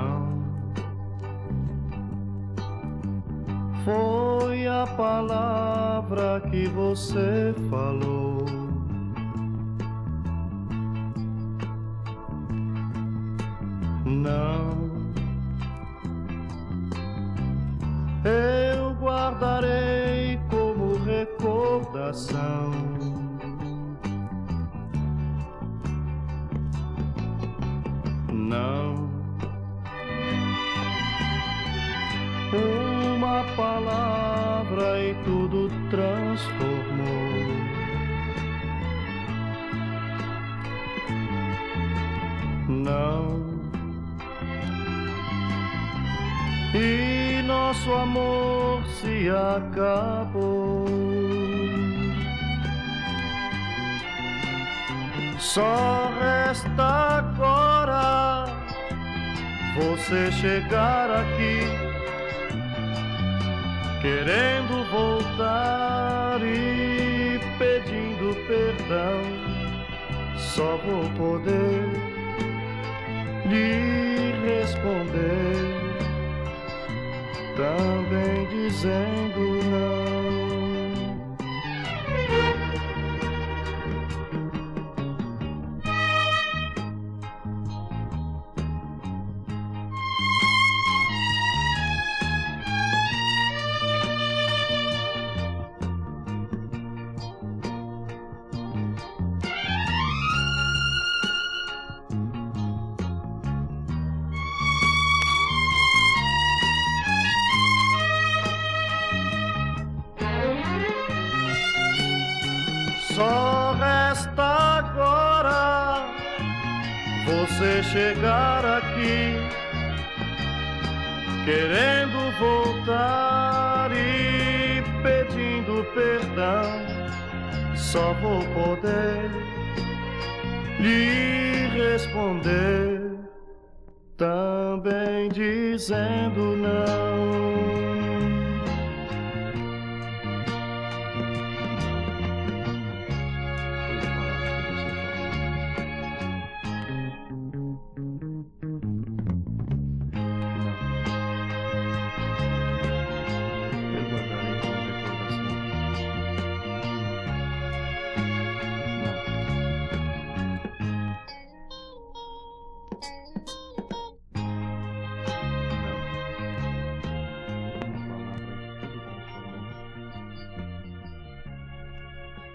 Não foi a palavra que você falou. Não, eu guardarei como recordação. Não, uma palavra e tudo transformou. Não, e nosso amor se acabou. Só resta agora você chegar aqui, querendo voltar e pedindo perdão. Só vou poder lhe responder, também dizendo não. Só resta agora você chegar aqui, querendo voltar e pedindo perdão. Só vou poder lhe responder, também dizendo não.